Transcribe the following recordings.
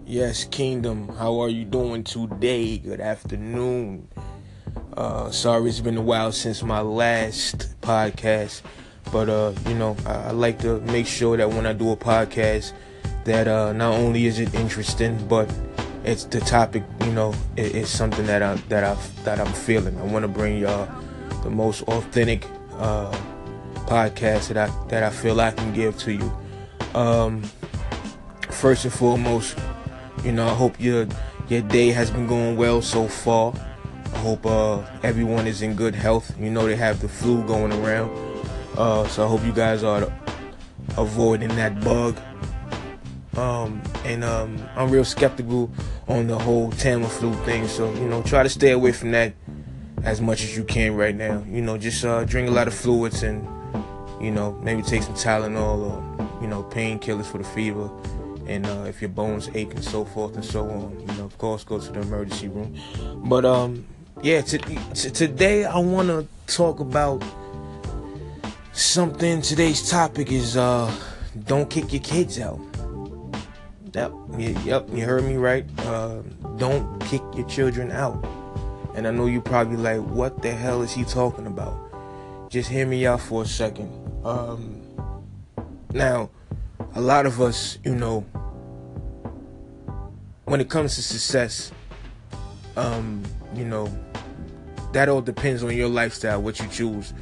Yes, Kingdom, how are you doing today? Good afternoon. Sorry it's been a while since my last podcast, but I like to make sure that when I do a podcast that not only is it interesting, but it's the topic, it's something that I'm feeling. I want to bring y'all the most authentic podcast that I feel I can give to you. First and foremost, I hope your day has been going well so far. I hope everyone is in good health. They have the flu going around, so I hope you guys are avoiding that bug. I'm real skeptical on the whole Tamiflu thing, so try to stay away from that as much as you can right now. Just drink a lot of fluids and maybe take some Tylenol or painkillers for the fever. And if your bones ache and so forth and so on, of course, go to the emergency room. But today I want to talk about something. Today's topic is don't kick your kids out. Yep, you heard me right. Don't kick your children out. And I know you probably like, what the hell is he talking about? Just hear me out for a second. Now, a lot of us, when it comes to success, that all depends on your lifestyle, what you choose,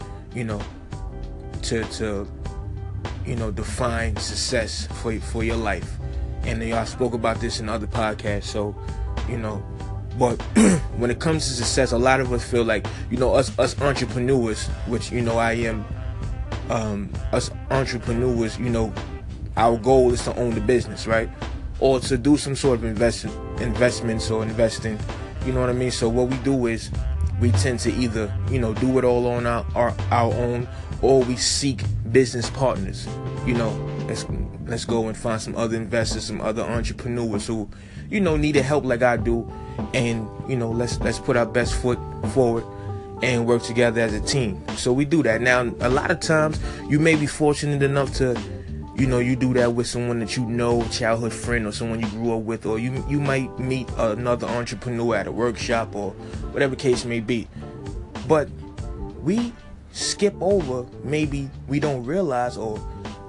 to define success for your life. And I spoke about this in other podcasts, so, but when it comes to success, a lot of us feel like, us entrepreneurs, which, I am, us entrepreneurs, our goal is to own the business, right? Or to do some sort of investments or investing, you know what I mean? So what we do is we tend to either, do it all on our own, or we seek business partners. Let's go and find some other investors, some other entrepreneurs who, need help like I do, and let's put our best foot forward and work together as a team. So we do that. Now, a lot of times you may be fortunate enough to, you do that with someone that childhood friend or someone you grew up with, or you might meet another entrepreneur at a workshop or whatever case may be. But we skip over, maybe we don't realize, or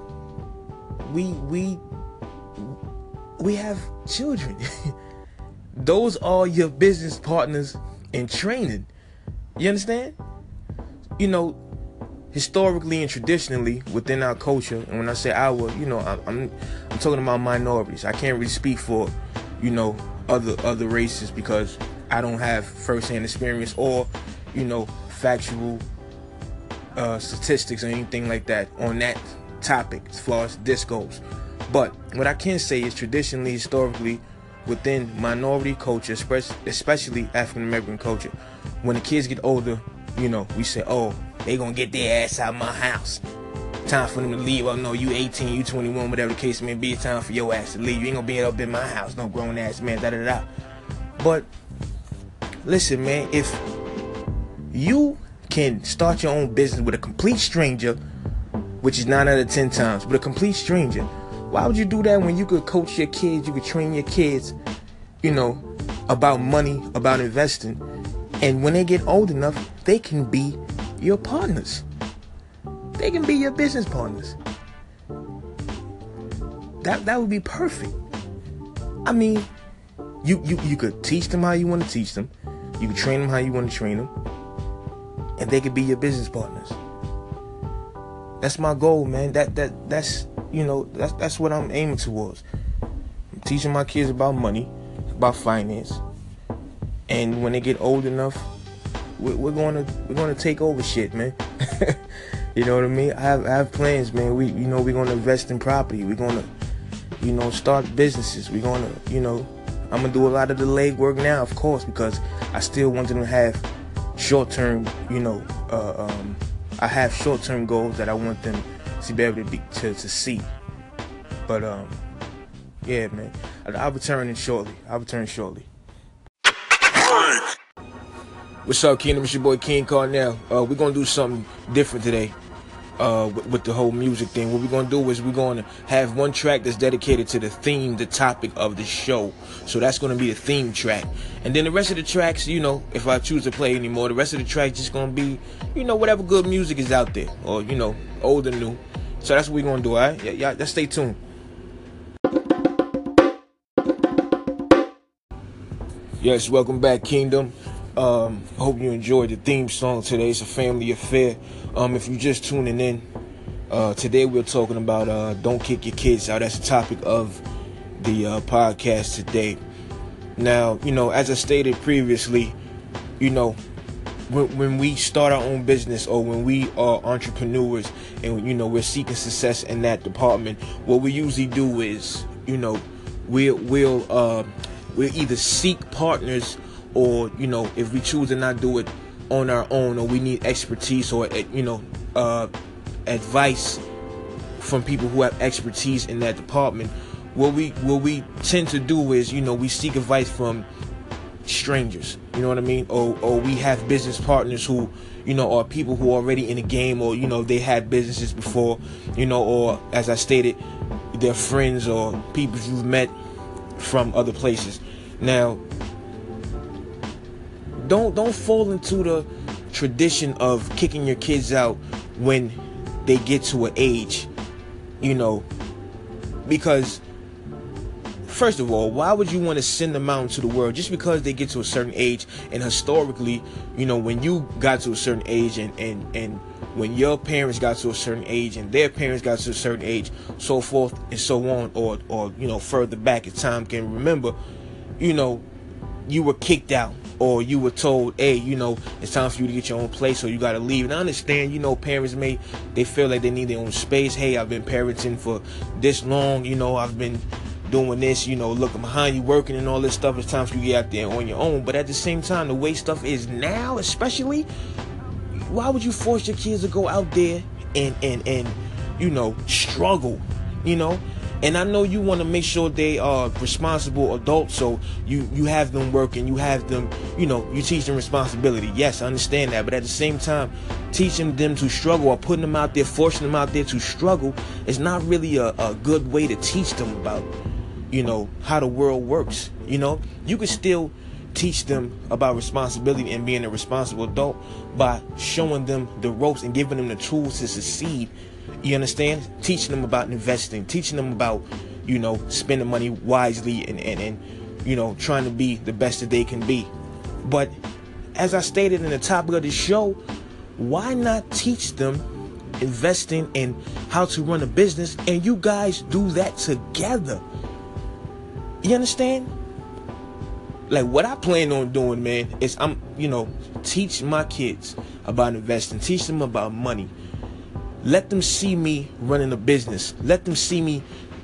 we have children. Those are your business partners in training. You understand? Historically and traditionally within our culture, and when I say our, I'm talking about minorities. I can't really speak for, other races because I don't have first-hand experience or, factual statistics or anything like that on that topic as far as this goes. But what I can say is traditionally, historically, within minority culture, especially African American culture, when the kids get older, we say, oh, they gonna get their ass out of my house. Time for them to leave. Oh no, you 18, you 21, whatever the case may be, it's time for your ass to leave. You ain't gonna be up in my house, no grown ass man, da-da-da. But listen, man, if you can start your own business with a complete stranger, which is 9 out of 10 times, with a complete stranger, why would you do that when you could coach your kids, you could train your kids, about money, about investing, and when they get old enough, they can be your partners. They can be your business partners. That would be perfect. I mean, you could teach them how you want to teach them. You could train them how you want to train them. And they could be your business partners. That's my goal, man. That's what I'm aiming towards. I'm teaching my kids about money, about finance. And when they get old enough, we're gonna take over shit, man. You know what I mean? I have plans, man. We're gonna invest in property. We're gonna, start businesses. We're gonna, I'm gonna do a lot of the leg work now, of course, because I still want them to have short-term, I have short-term goals that I want them to be able to see. But yeah, man. I'll return shortly. What's up, Kingdom? It's your boy King Cornell. We're gonna do something different today. with the whole music thing. What we're going to do is we're going to have one track that's dedicated to the theme, the topic of the show. So that's going to be the theme track. And then the rest of the tracks, if I choose to play anymore, the rest of the tracks just going to be, whatever good music is out there, or, old and new. So that's what we're going to do, all right? Yeah, just stay tuned. Yes, welcome back, Kingdom. Hope you enjoyed the theme song today. It's a family affair. If you're just tuning in, today we're talking about don't kick your kids out. That's the topic of the podcast today. Now, as I stated previously, when we start our own business, or when we are entrepreneurs and we're seeking success in that department, what we usually do is we'll either seek partners, or if we choose to not do it on our own, or we need expertise, or advice from people who have expertise in that department. What we tend to do is we seek advice from strangers, you know what I mean, or we have business partners who are people who are already in the game, or they had businesses before, or as I stated, they're friends or people you've met from other places. Now, don't fall into the tradition of kicking your kids out when they get to an age, because first of all, why would you want to send them out into the world just because they get to a certain age? And historically, when you got to a certain age, and when your parents got to a certain age and their parents got to a certain age, so forth and so on, or further back as time can remember, you were kicked out, or you were told, hey, it's time for you to get your own place, or you got to leave. And I understand, parents they feel like they need their own space. Hey, I've been parenting for this long, I've been doing this, looking behind you, working and all this stuff. It's time for you to get out there on your own. But at the same time, the way stuff is now, especially, why would you force your kids to go out there and struggle, And I know you want to make sure they are responsible adults, so you have them working, you have them, you teach them responsibility. Yes, I understand that, but at the same time, teaching them to struggle, or putting them out there, forcing them out there to struggle, is not really a good way to teach them about, how the world works. You could still teach them about responsibility and being a responsible adult by showing them the ropes and giving them the tools to succeed. You understand? Teaching them about investing, teaching them about, spending money wisely, and trying to be the best that they can be. But as I stated in the topic of the show, why not teach them investing and how to run a business, and you guys do that together? You understand? Like, what I plan on doing, man, is teach my kids about investing, teach them about money. Let them see me running a business. Let them see me,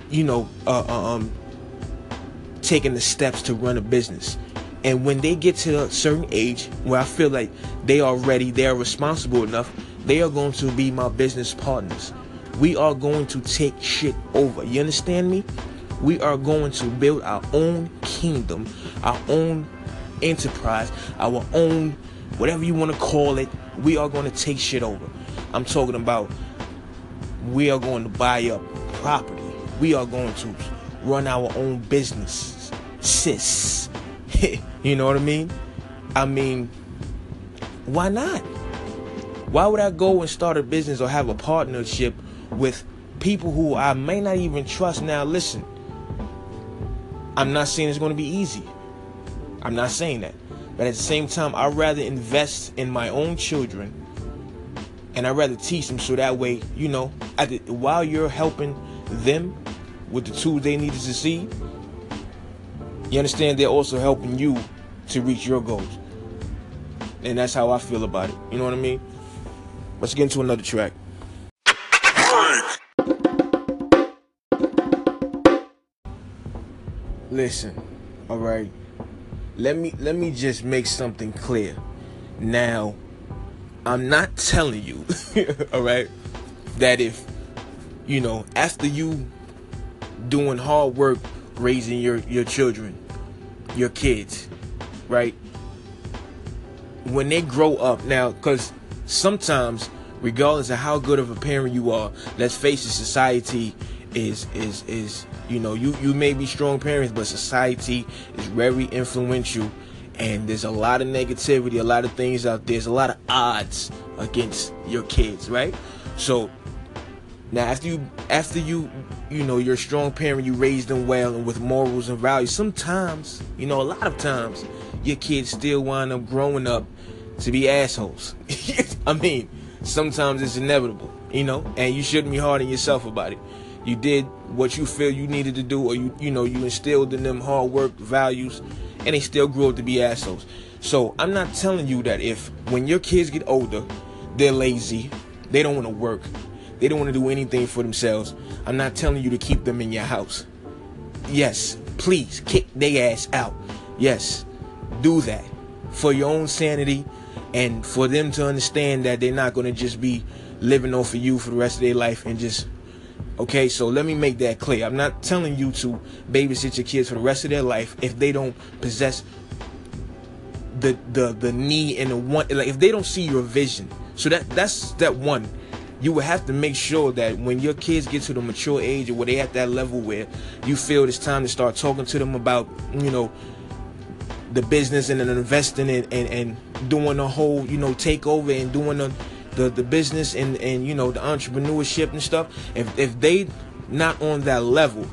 taking the steps to run a business. And when they get to a certain age where I feel like they are ready, they are responsible enough, they are going to be my business partners. We are going to take shit over. You understand me? We are going to build our own kingdom, our own enterprise, our own, whatever you want to call it. We are going to take shit over. I'm talking about, we are going to buy up property. We are going to run our own business, sis. You know what I mean? Why not? Why would I go and start a business or have a partnership with people who I may not even trust? Now, listen, I'm not saying it's going to be easy. I'm not saying that. But at the same time, I'd rather invest in my own children, and I'd rather teach them, so that way, while you're helping them with the tools they need to succeed, you understand, they're also helping you to reach your goals. And that's how I feel about it. You know what I mean? Let's get into another track. Listen, all right. Let me just make something clear. Now, I'm not telling you, all right, that if, after you doing hard work raising your children, your kids, right, when they grow up, now, because sometimes regardless of how good of a parent you are, let's face it, society is you may be strong parents, but society is very influential, and there's a lot of negativity, a lot of things out there. There's a lot of odds against your kids, right? So now after you're a strong parent, you raise them well and with morals and values. Sometimes, a lot of times, your kids still wind up growing up to be assholes. I mean, sometimes it's inevitable, and you shouldn't be hard on yourself about it. You did what you feel you needed to do, or you instilled in them hard work, values, and they still grew up to be assholes. So I'm not telling you that if when your kids get older, they're lazy, they don't want to work, they don't want to do anything for themselves. I'm not telling you to keep them in your house. Yes, please kick their ass out. Yes, do that for your own sanity and for them to understand that they're not going to just be living off of you for the rest of their life and just. Okay, so let me make that clear. I'm not telling you to babysit your kids for the rest of their life if they don't possess the need and the want. Like, if they don't see your vision. So that's step one. You will have to make sure that when your kids get to the mature age or where they at that level where you feel it's time to start talking to them about, the business and investing and doing the whole, takeover and doing the business and the entrepreneurship and stuff. If they not on that level,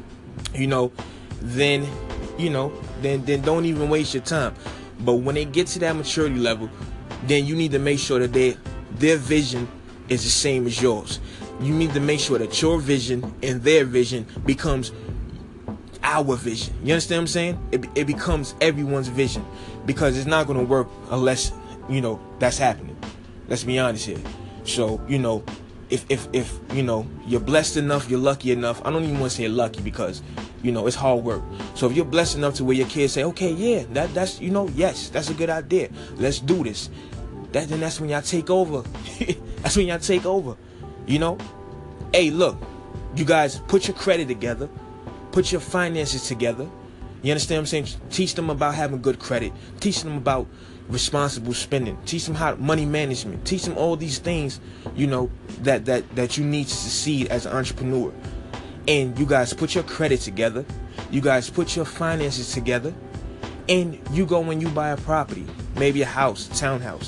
then don't even waste your time. But when they get to that maturity level, then you need to make sure that their vision is the same as yours. You need to make sure that your vision and their vision becomes our vision. You understand what I'm saying? It becomes everyone's vision, because it's not going to work unless that's happening. Let's be honest here. So, if you're blessed enough, you're lucky enough. I don't even want to say lucky because, it's hard work. So if you're blessed enough to where your kids say, okay, yeah, that's yes, that's a good idea. Let's do this. Then that's when y'all take over. That's when y'all take over. Hey, look, you guys put your credit together, put your finances together. You understand what I'm saying? Teach them about having good credit. Teach them about responsible spending. Teach them how money management. Teach them all these things, that you need to succeed as an entrepreneur. And you guys put your credit together. You guys put your finances together. And you go and you buy a property, maybe a house, townhouse,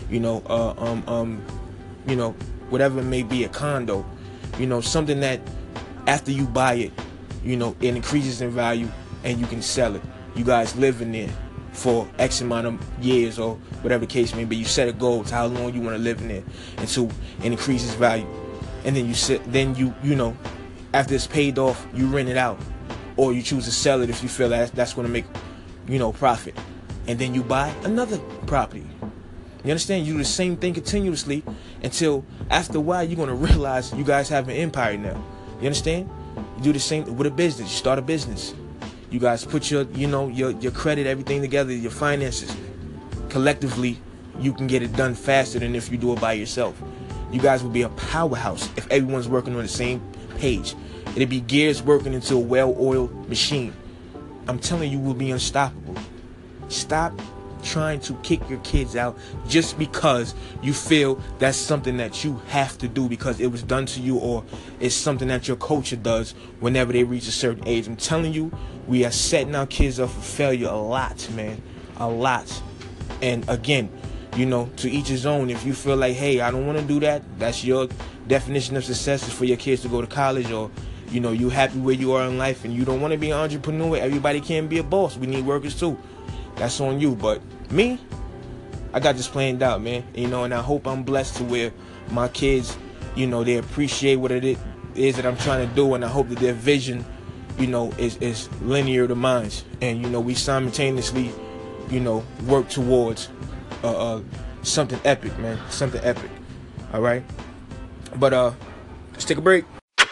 whatever it may be, a condo, something that after you buy it, it increases in value and you can sell it. You guys live in there for X amount of years or whatever the case may be. You set a goal to how long you want to live in there until it increases value. And then after it's paid off, you rent it out, or you choose to sell it if you feel that's going to make, profit. And then you buy another property. You understand? You do the same thing continuously until after a while you're going to realize you guys have an empire now. You understand? You do the same with a business. You start a business. You guys put your credit, everything together, your finances. Collectively, you can get it done faster than if you do it by yourself. You guys will be a powerhouse if everyone's working on the same page. It'll be gears working into a well-oiled machine. I'm telling you, will be unstoppable. Stop trying to kick your kids out just because you feel that's something that you have to do because it was done to you, or it's something that your culture does whenever they reach a certain age. I'm telling you, we are setting our kids up for failure a lot, man. A lot. And again, to each his own. If you feel like, hey, I don't want to do that, that's your definition of success, is for your kids to go to college, or you happy where you are in life and you don't want to be an entrepreneur. Everybody can't be a boss. We need workers too. That's on you. But me, I got this planned out, man. And I hope I'm blessed to where my kids, they appreciate what it is that I'm trying to do, and I hope that their vision, is linear to mine, and we simultaneously, work towards something epic, man. Something epic. All right. But let's take a break.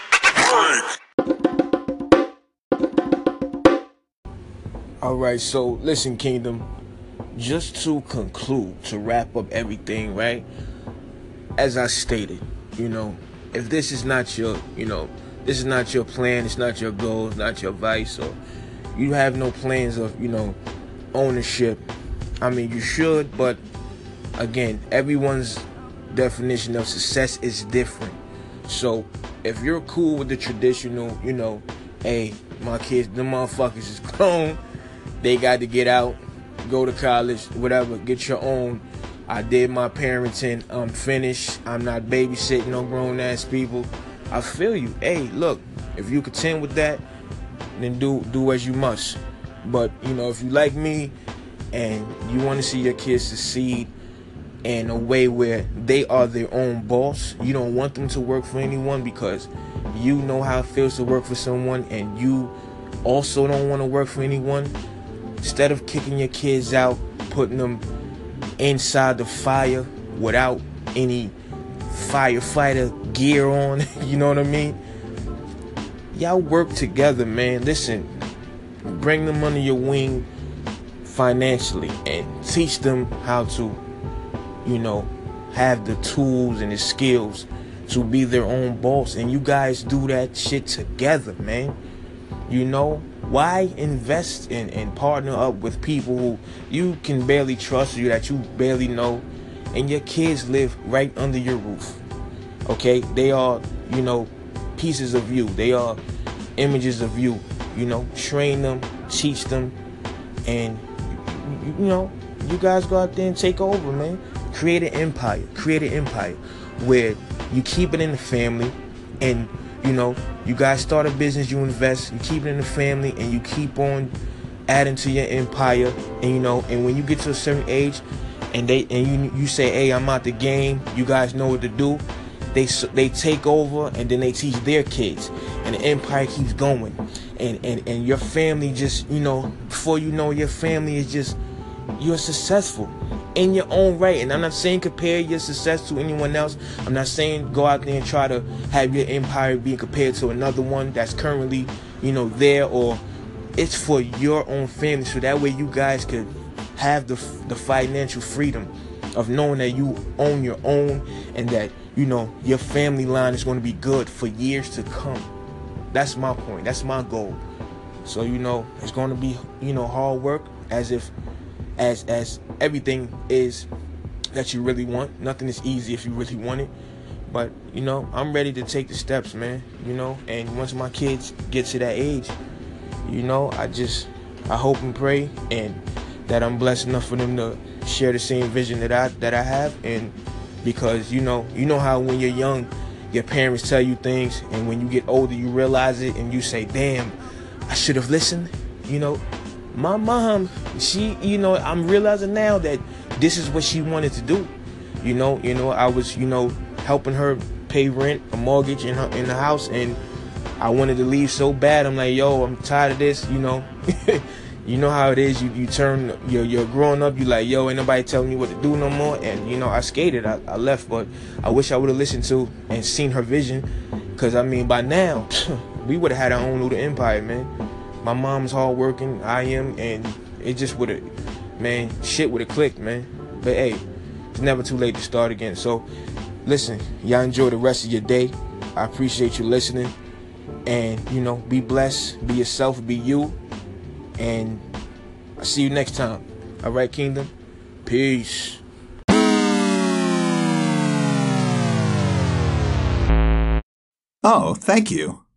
All right, so listen, Kingdom, just to conclude, to wrap up everything, right? As I stated, if this is not your, this is not your plan, it's not your goal, it's not your vice, or you have no plans of, ownership. I mean, you should, but again, everyone's definition of success is different. So if you're cool with the traditional, hey, my kids, them motherfuckers is grown, they got to get out, go to college, whatever, get your own. I did my parenting, I'm finished, I'm not babysitting no grown ass people. I feel you. Hey, look, if you contend with that, then do as you must. But if you like me and you want to see your kids succeed in a way where they are their own boss, you don't want them to work for anyone because you know how it feels to work for someone, and you also don't want to work for anyone. Instead of kicking your kids out, putting them inside the fire without any firefighter gear on, you know what I mean? Y'all work together, man. Listen, bring them under your wing financially and teach them how to, have the tools and the skills to be their own boss. And you guys do that shit together, man. Why invest and partner up with people who you can barely trust, that you barely know, and your kids live right under your roof? Okay, they are, pieces of you. They are images of you. Train them, teach them, and you guys go out there and take over, man. Create an empire. Create an empire where you keep it in the family, and you guys start a business, you invest, you keep it in the family, and you keep on adding to your empire. And when you get to a certain age, and you say, hey, I'm out the game, you guys know what to do. They take over, and then they teach their kids, and the empire keeps going. And your family just, before you know, your family is just, you're successful in your own right. And I'm not saying compare your success to anyone else. I'm not saying go out there and try to have your empire being compared to another one that's currently, there, or it's for your own family. So that way you guys could have the financial freedom of knowing that you own your own, and that, your family line is going to be good for years to come. That's my point. That's my goal. So, it's going to be, hard work, as everything is that you really want. Nothing is easy if you really want it. But, I'm ready to take the steps, man. And once my kids get to that age, I hope and pray and that I'm blessed enough for them to share the same vision that I have. And because, you know how when you're young, your parents tell you things, and when you get older, you realize it, and you say, damn, I should have listened. My mom, she, I'm realizing now that this is what she wanted to do. I was, helping her pay rent, a mortgage in the house, and I wanted to leave so bad. I'm like, yo, I'm tired of this, You know how it is. You turn, you're growing up. You like, yo, ain't nobody telling me what to do no more. And I skated. I left, but I wish I would have listened to and seen her vision. Cause by now, we would have had our own little empire, man. My mom's hardworking. I am, and it just would have, man, shit would have clicked, man. But hey, it's never too late to start again. So, listen, y'all enjoy the rest of your day. I appreciate you listening, and be blessed, be yourself, be you. And I'll see you next time. All right, Kingdom? Peace. Oh, thank you.